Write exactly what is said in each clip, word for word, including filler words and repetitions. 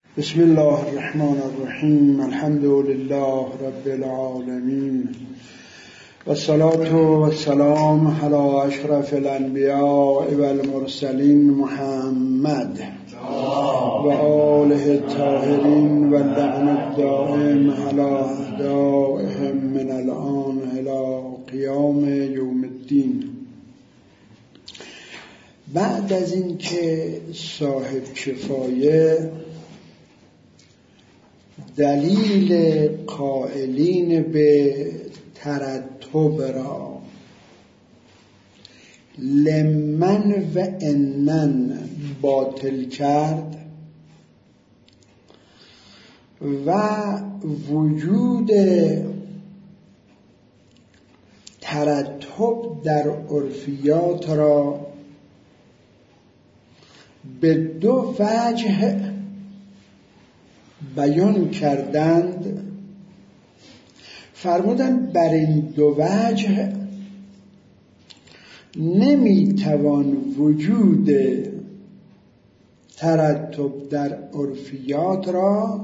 بسم الله الرحمن الرحیم. الحمد لله رب العالمین و الصلاة و السلام علی اشرف الانبیاء و المرسلین محمد و آله الطاهرین و اللعن الدائم علی اعدائهم من الآن الی قیام یوم الدین. بعد از اینکه صاحب کفایه دلیل قائلین به ترتب را لمن و انن باطل کرد و وجود ترتب در عرفیات را به دو وجه بیان کردند، فرمودند بر این دو وجه نمیتوان وجود ترتب در عرفیات را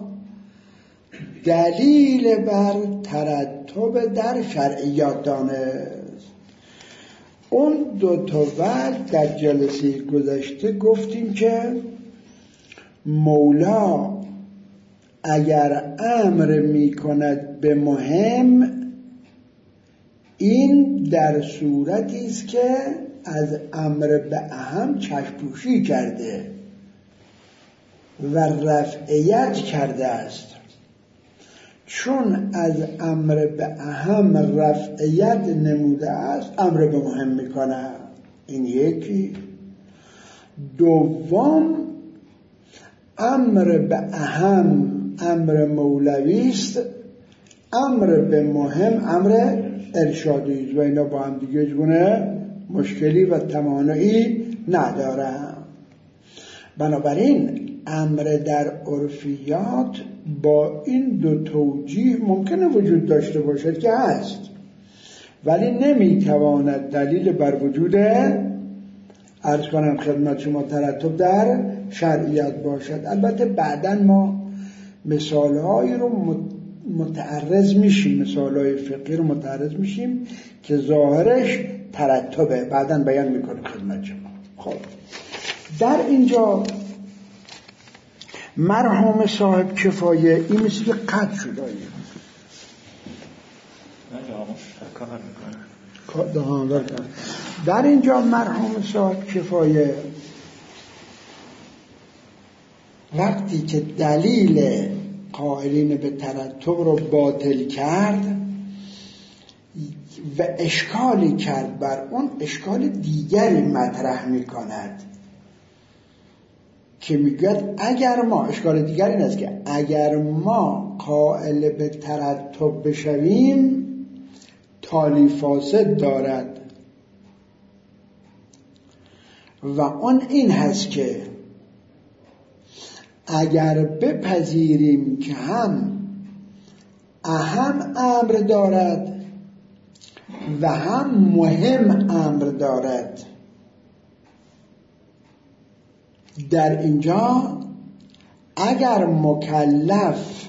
دلیل بر ترتب در شرعیات دانست. اون دو تا وجه در جلسه گذشته گفتیم که مولا اگر امر می کند به مهم، این در صورتی است که از امر به اهم چشم‌پوشی کرده و رفعیت کرده است. چون از امر به اهم رفعیت نموده است، امر به مهم می کند. این یکی. دوم، امر به اهم امر مولوی است، امر به مهم امر ارشادی است و اینا با هم دیگه هیچگونه مشکلی و تمانعی ندارن. بنابراین امر در عرفیات با این دو توجیه ممکنه وجود داشته باشد که هست، ولی نمیتواند دلیل بر وجود عرض کنم خدمت شما ترتب در شرعیت باشد. البته بعداً ما مثالهایی رو متعرض میشیم، مثالهای فقهی رو متعرض میشیم که ظاهرش ترتبه، بعداً بیان میکنه خدمت شما. خب در اینجا مرحوم صاحب کفایه این مثل که قطع شده در اینجا مرحوم صاحب کفایه وقتی که دلیل قائلین به ترتب رو باطل کرد و اشکالی کرد، بر اون اشکال دیگری مطرح می کند که میگوید اگر ما، اشکال دیگر این است که اگر ما قائل به ترتب بشویم تالی فاسد دارد و اون این هست که اگر بپذیریم که هم اهم امر دارد و هم مهم امر دارد، در اینجا اگر مکلف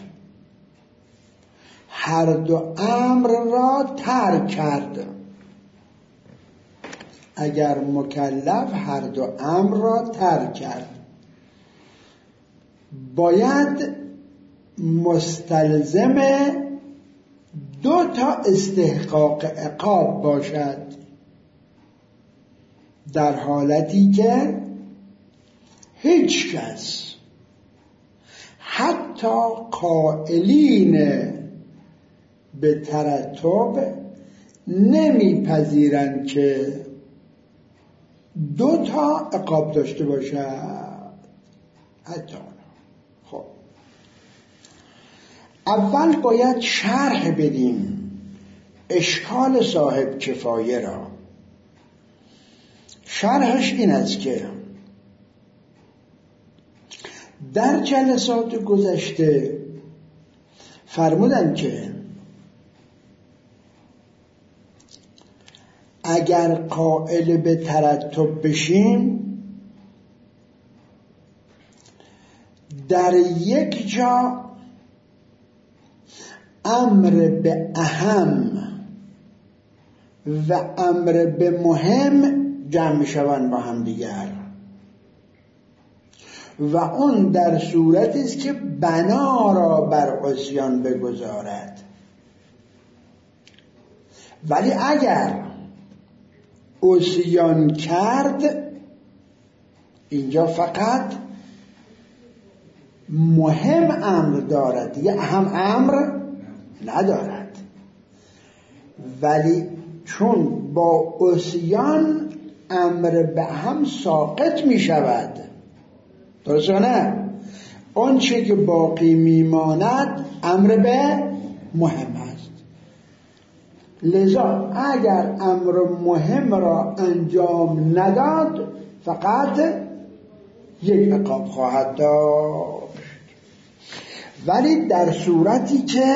هر دو امر را ترک کرد، اگر مکلف هر دو امر را ترک کرد باید مستلزم دو تا استحقاق عقاب باشد، در حالتی که هیچ کس حتی قائلین به ترتب نمیپذیرند که دو تا عقاب داشته باشد. حتی خب اول باید شرح بدیم اشکال صاحب کفایه را. شرحش این است که در جلسات گذشته فرمودن که اگر قائل به ترتب بشیم در یک جا امر به اهم و امر به مهم جمع شوند با هم دیگر و اون در صورتی است که بنا را بر عصیان بگذارد. ولی اگر عصیان کرد اینجا فقط مهم امر دارد دیگه اهم امر ندارد، ولی چون با عصیان امر به هم ساقط می شود، درسته نه؟ اون چه که باقی میماند امر به مهم است. لذا اگر امر مهم را انجام نداد فقط یک عقاب خواهد داشت. ولی در صورتی که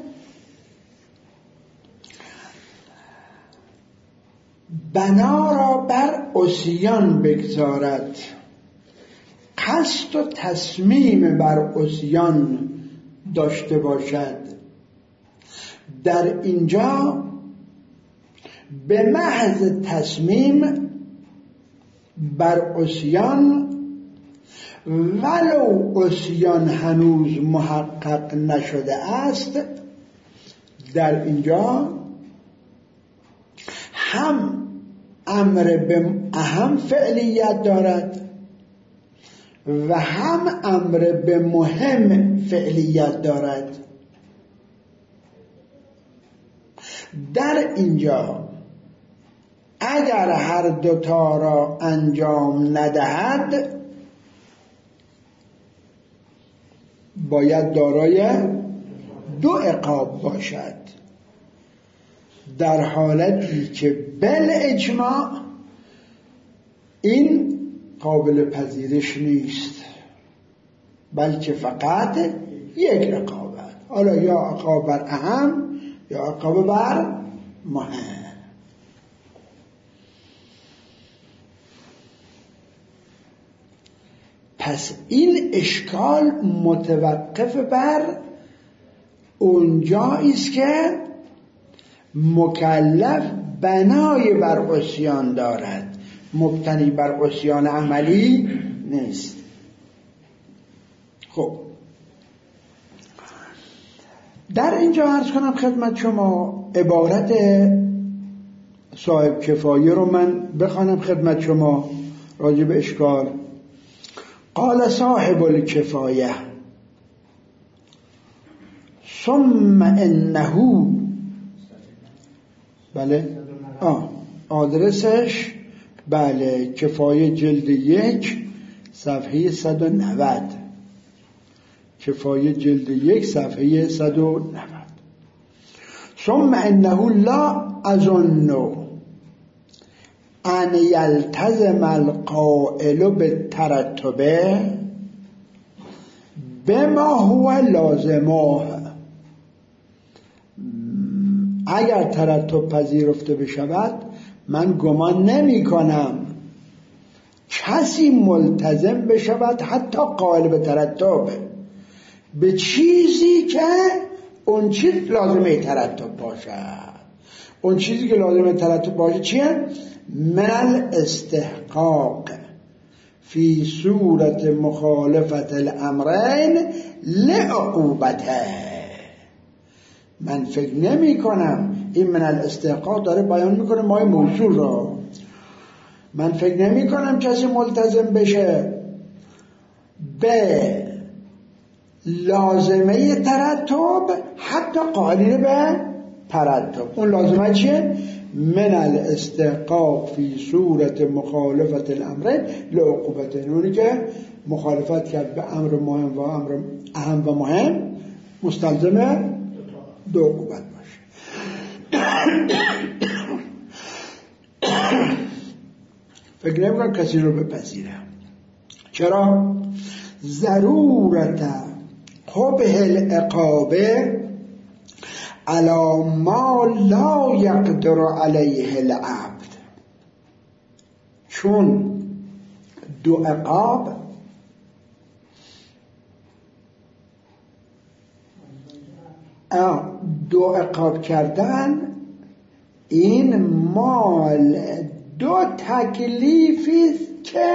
بنا را بر عصیان بگذارد، قصد و تصمیم بر عصیان داشته باشد، در اینجا به محض تصمیم بر عصیان ولو عصیان هنوز محقق نشده است، در اینجا هم امر به اهم فعلیت دارد و هم امر به مهم فعلیت دارد. در اینجا اگر هر دوتا را انجام ندهد باید دارای دو عقاب باشد، در حالتی که بالاجماع این قابل پذیرش نیست، بلکه فقط یک عقاب است. حالا یا عقاب بر اهم یا عقاب بر مهم. پس این اشکال متوقف بر اونجایی است که مکلف بنای بر عصیان دارد، مبتنی بر عصیان عملی نیست. خب در اینجا عرض کنم خدمت شما عبارت صاحب کفایه رو من بخوانم خدمت شما راجع به اشکال. قال صاحب الکفایه ثم انه، بله آه آدرسش بله کفایه جلد یک صفحه صد و نود، کفایه جلد یک صفحه صد و نود. ثم انه لا اظن ان یلتزم القائل بالترتب بما هو لازمه. اگر ترتب پذیرفته بشود من گمان نمی کنم کسی ملتزم بشود حتی قائل به ترتب به چیزی که اون چیز لازمه ترتب باشد. اون چیزی که لازمه ترتب باشه چیه؟ من الاستحقاق فی صورت مخالفت الامرین لعقوبته. من فکر نمی کنم این من الاستحقاق داره بیان میکنه مای موصول را. من فکر نمی کنم کسی ملتزم بشه به لازمه ترتب حتی قائل به ترتب. اون لازمه چیه؟ من الاستحقاق فی صورت مخالفت الامرین لعقوبته. اونی که مخالفت کرد به امر مهم و امر اهم و مهم مستلزم دو عقوبت باشه. فکر نمی‌کنم کسی رو بپذیره. چرا؟ ضرورت قبح العقابه علی ما لا یقدر علیه العبد. چون دو عقاب دو عقاب کردن این مال دو تکلیفی که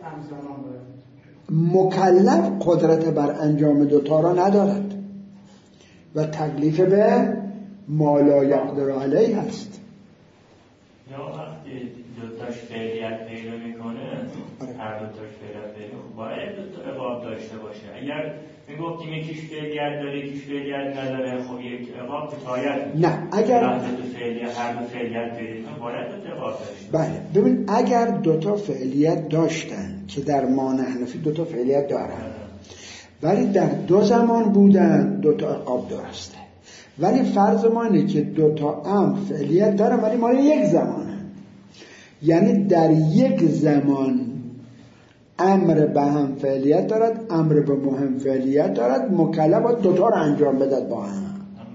مکلف قدرت بر انجام دوتا را ندارد و تکلیف به ما لا یقدر علیه هست. یا وقتی دوتاش فعلیت پیدا میکنه هر دوتاش فعلیت پیدا باید دوتا عقاب داشته باشه. اگر میگفتیم یکیش فعلیت داره یکیش فعلیت نداره خب یک عقاب کفایت نه اگر هر دو فعلیت هر دو فعلیت پیدا کنه باید دوتا عقاب داشته. بله ببین اگر دوتا فعلیت داشتن که در مان حنفی دوتا فعلیت دارن ولی در دو زمان بودن دوتا عقاب درسته. ولی فرض ما اینه که دوتا امر فعلیت داره ولی مال یک زمانه، یعنی در یک زمان امر به هم فعلیت دارد، امر به مهم فعلیت دارد، مکلف باید دوتا رو انجام بدد با هم.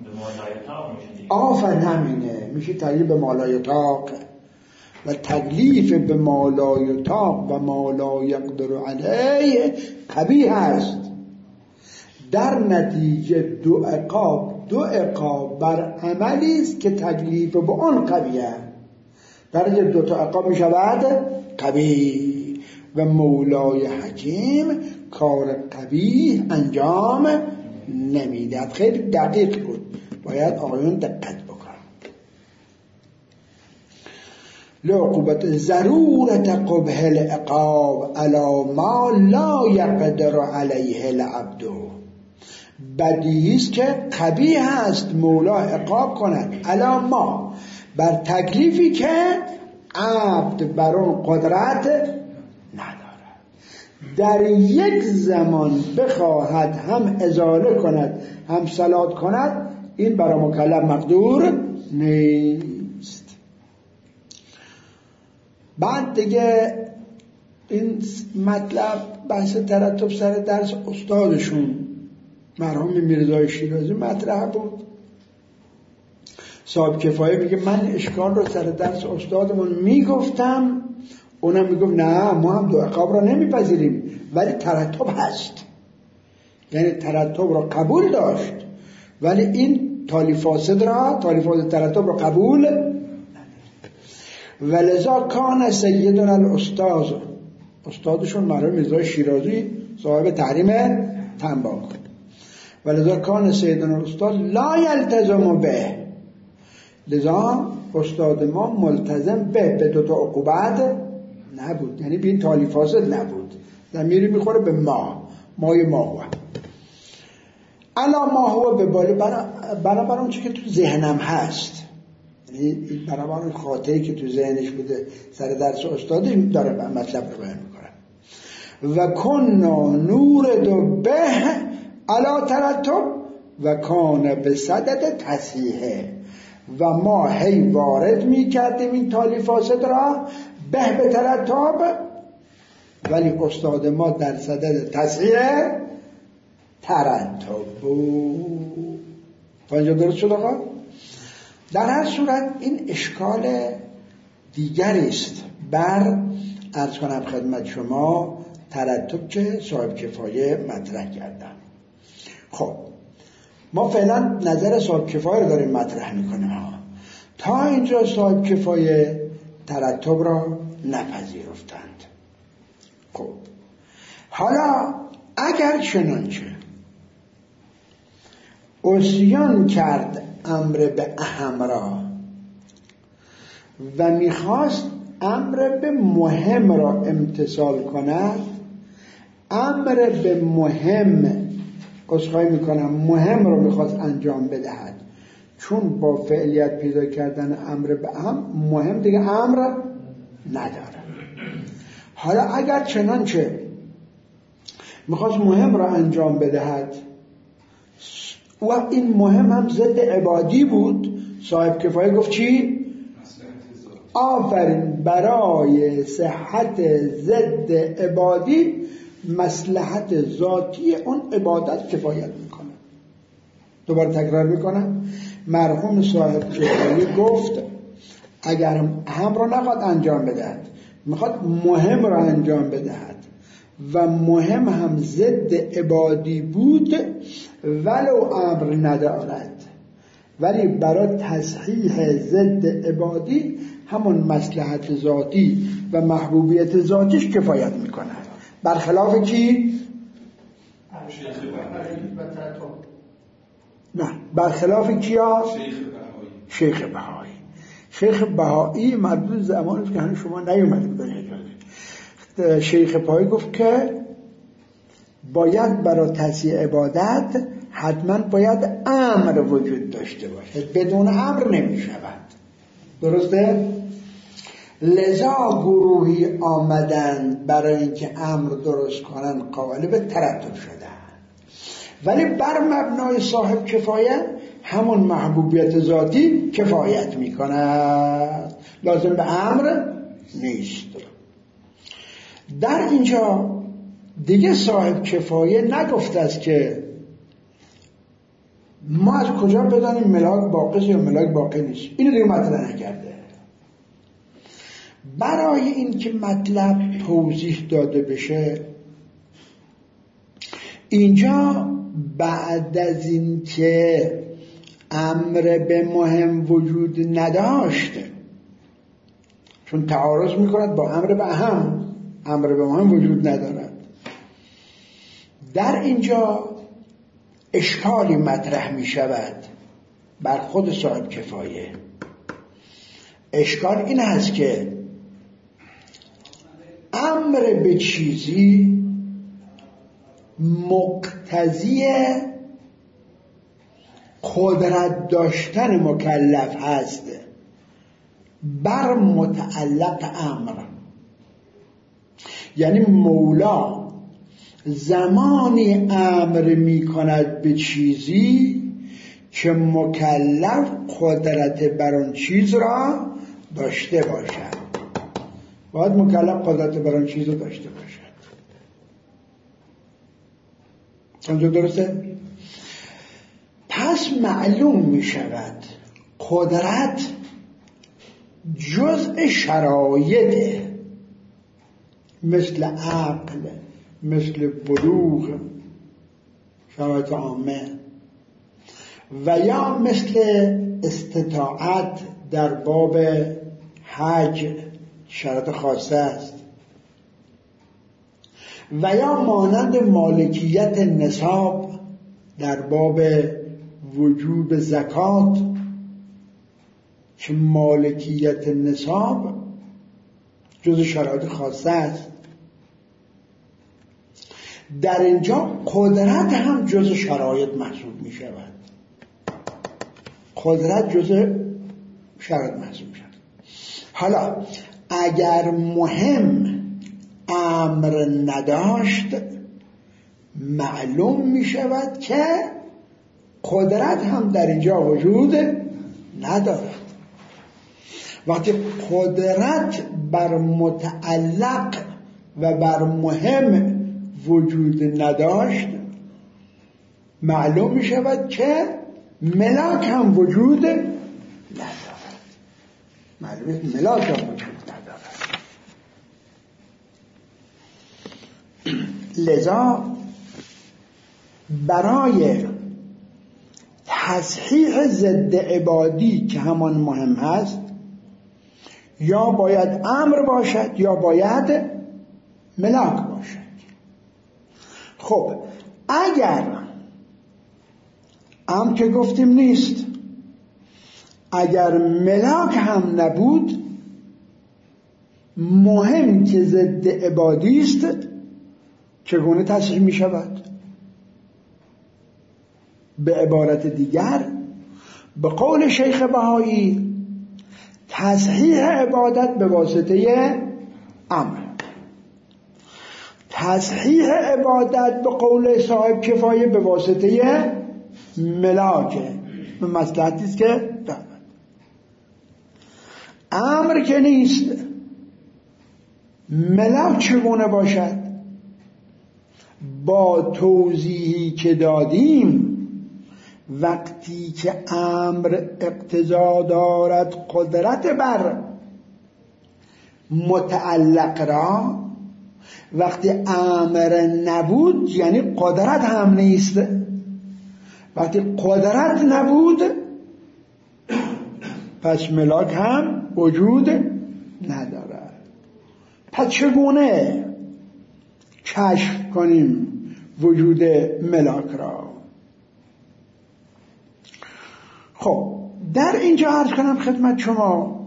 آفر همینه میشه تکلیف به مالایطاق و تکلیف به مالایطاق و مالا یقدر علیه قبیح هست. در نتیجه دو عقاب دو عقاب بر عملی است که تکلیف به آن قبیه، در نتیجه دو تا عقاب می شود قبیح و مولای حکیم کار قبیح انجام نمیدهد. خیلی دقیق بود، باید آقایون دقت بکنن. لعقوبت ضرورت قبح العقاب علی ما لا یقدر علیه العبد، بدیهی است که قبیح است مولا عقاب کند علی ما بر تکلیفی که عبد بر اون قدرت ندارد. در یک زمان بخواهد هم ازاله کند هم صلات کند، این برای مکلف مقدور نیست. بعد دیگه این مطلب بحث ترتب سر درس استادشون مرحوم میرزای شیرازی مطرح بود. صاحب کفایه میگه من اشکال رو سر درس استادمون میگفتم، اونم میگفت نه ما هم دو عقاب را نمیپذیریم ولی ترتب هست، یعنی ترتب را قبول داشت ولی این تالی فاسد را تالی فاسد ترتب را قبول نداشت. ولذا کان سیدنا الاستاذ، استادشون مرحوم میرزای شیرازی صاحب تحریم تنباکو، ولذا کان سیدنا الاستاذ لا یلتزم به، لذا استاد ما ملتزم به به دو تا عقوبت نبود، یعنی به این تالی فاسد نبود، ضمیری میخوره به ما مای ما هو الا ما هو به بالا بنابر اون چی که تو ذهنم هست، یعنی بنابر اون خاطری که تو ذهنش بوده سر درس استادی داره مطلب رو بیان میکنه. و کنا نور دو به علا ترتب و کان به صدد تصحیحه، و ما هی وارد می کردیم این تالی فاسد را به به ترتب، ولی استاد ما در صدد تصحیح ترتب بود. تا اینجا درست شد آقا؟ در هر صورت این اشکال دیگری است بر عرض کنم خدمت شما ترتب که صاحب کفایه مطرح کردن. خب ما فعلا نظر صاحب کفایه رو داریم مطرح میکنیم ها. تا اینجا صاحب کفایه ترتب را نپذیرفتند. خب حالا اگر چنانچه عصیان کرد امر به اهم را و میخواست امر به مهم را امتثال کند، امر به مهم عذرخواهی میکنم مهم رو میخواست انجام بدهد، چون با فعلیت پیدا کردن امر به اهم مهم دیگه امر نداره. حالا اگر چنانچه میخواست مهم را انجام بدهد و این مهم هم ضد عبادی بود، صاحب کفایه گفت چی؟ آفرین، برای صحت ضد عبادی مصلحت ذاتی اون عبادت کفایت میکنه. دوباره تکرار میکنم، مرحوم صاحب کفایه گفت اگر هم را نخواد انجام بدهد، میخواد مهم را انجام بدهد و مهم هم ضد عبادی بود ولو امر ندارد، ولی برای تصحیح ضد عبادی همون مصلحت ذاتی و محبوبیت ذاتیش کفایت میکنه. برخلاف کی؟ نه، برخلاف کیا؟ شیخ بهایی. شیخ بهایی مربوط زمانی که هنوز شما نیومده بودن. شیخ بهایی گفت که باید برای تصحیح عبادت حتما باید امر وجود داشته باشد، بدون امر نمی شود. درسته؟ لذا گروهی آمدن برای اینکه امر درست کنن قائل به ترتب شدن، ولی بر مبنای صاحب کفایت همون محبوبیت ذاتی کفایت می کند، لازم به امر نیست. در اینجا دیگه صاحب کفایه نگفته است که ما از کجا بدانیم ملاک باقی یا ملاک باقی نیست. اینو دیگه مطرح نکرده. برای این که مطلب توضیح داده بشه، اینجا بعد از این که امر به مهم وجود نداشته، چون تعارض میکند با امر به اهم، امر به مهم وجود ندارد، در اینجا اشکالی مطرح می شود بر خود صاحب کفایه. اشکال این هست که امر به چیزی مقتضی قدرت داشتن مکلف هست بر متعلق امر. یعنی مولا زمانی امر می کند به چیزی که مکلف قدرت بر اون چیز را داشته باشد. باید مکلف قدرت بر اون چیز را داشته باشد. سمجھو درسته؟ پس معلوم می شود قدرت جزء شرایطه، مثل عقل، مثل بلوغ، شرایط عامه، و یا مثل استطاعت در باب حج، شرایط خاصه است، و یا مانند مالکیت نصاب در باب وجوب زکات، که مالکیت نصاب جز شرایط خاصه است. در اینجا قدرت هم جز شرایط محسوب می شود. قدرت جز شرایط محسوب می شود. حالا اگر مهم امر نداشت، معلوم می شود که قدرت هم در اینجا وجود ندارد. وقتی قدرت بر متعلق و بر مهم وجود نداشت، معلوم می شود که ملاک هم وجود ندارد. معلومه ملاک هم وجود ندارد. لذا برای تصحیح ضد عبادی که همان مهم هست، یا باید امر باشد یا باید ملاک باشد. خب اگر امر که گفتیم نیست، اگر ملاک هم نبود، مهم که ضد عبادی است، چگونه تصحیح می شود؟ به عبارت دیگر، به قول شیخ بهایی، تصحیح عبادت به واسطه امر، تصحیح عبادت به قول صاحب کفایه به واسطه ملاکه. به مصلحتی است که دارد. امر که نیست، ملاک چگونه باشد؟ با توضیحی که دادیم، وقتی که امر اقتضا دارد قدرت بر متعلق را، وقتی امر نبود یعنی قدرت هم نیست. وقتی قدرت نبود پس ملاک هم وجود ندارد. پس چگونه کشف کنیم وجود ملاک را؟ خب در اینجا عرض کنم خدمت شما،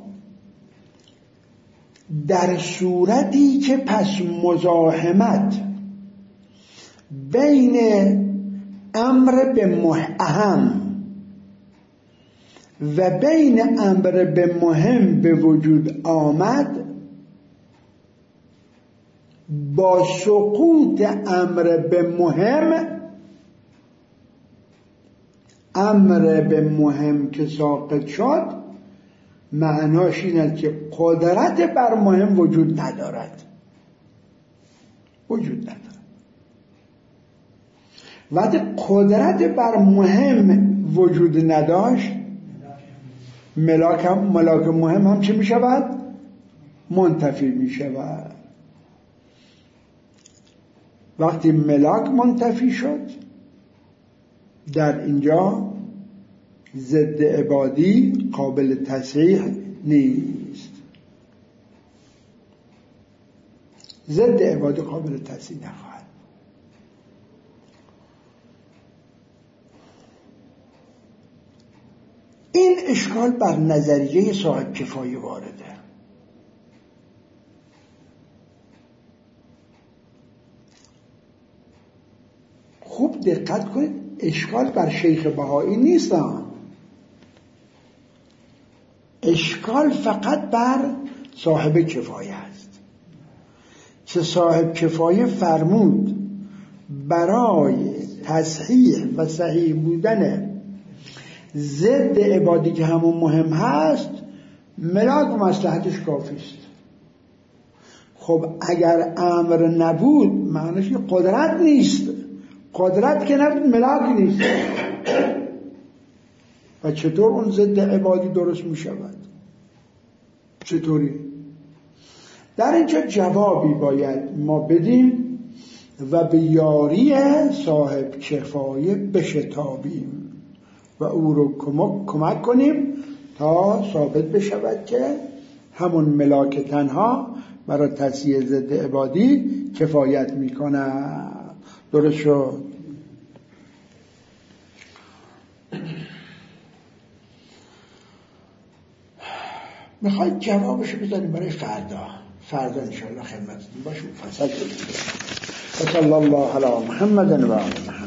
در صورتی که پس مزاحمت بین امر به اهم و بین امر به مهم به وجود آمد، با سقوط امر به مهم، امر به مهم که ساقط شد، معناش این است که قدرت بر مهم وجود ندارد، وجود ندارد. وقتی قدرت بر مهم وجود نداشت، ملاک هم ملاک مهم هم چه می شود؟ منتفی می شود. وقتی ملاک منتفی شد، در اینجا ضد عبادی قابل تصحیح نیست. ضد عبادی قابل تصحیح نخواهد. این اشکال بر نظریه صاحب کفایه وارده. خوب دقت کنید، اشکال بر شیخ بهایی نیست، اشکال فقط بر صاحب کفایه است که صاحب کفایه فرمود برای تصحیح و صحیح بودن ضد عبادی که همون مهم هست، ملاک و مصلحتش کافی است. خب اگر امر نبود، معنیش که قدرت نیست، قدرت که نبود ملاک نیست. و چطور اون ضد عبادی درست می شود؟ چطوری؟ در اینجا جوابی باید ما بدیم و به یاری صاحب کفایه بشتابیم و او رو کمک, کمک کنیم تا ثابت بشود که همون ملاک تنها برای تصحیح ضد عبادی کفایت میکنه. درست شد؟ میخواید جوابشو بذاریم برای فردا. فردا انشاءالله خدمتتون باشیم. فصل صلی الله علی محمد و آله محمد.